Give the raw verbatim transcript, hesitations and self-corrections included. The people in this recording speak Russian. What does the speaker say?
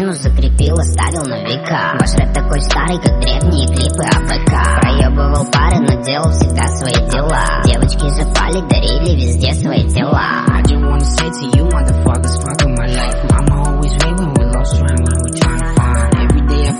стену закрепил, оставил на века. Ваш рэп такой старый, как древние клипы АПК. Проебывал пары, но делал всегда свои дела. Девочки запали, дарили везде свои тела. I just wanna say to you, motherfuckers, fuck with my life. Mama always right when we lost, right when we tryna find. Every day I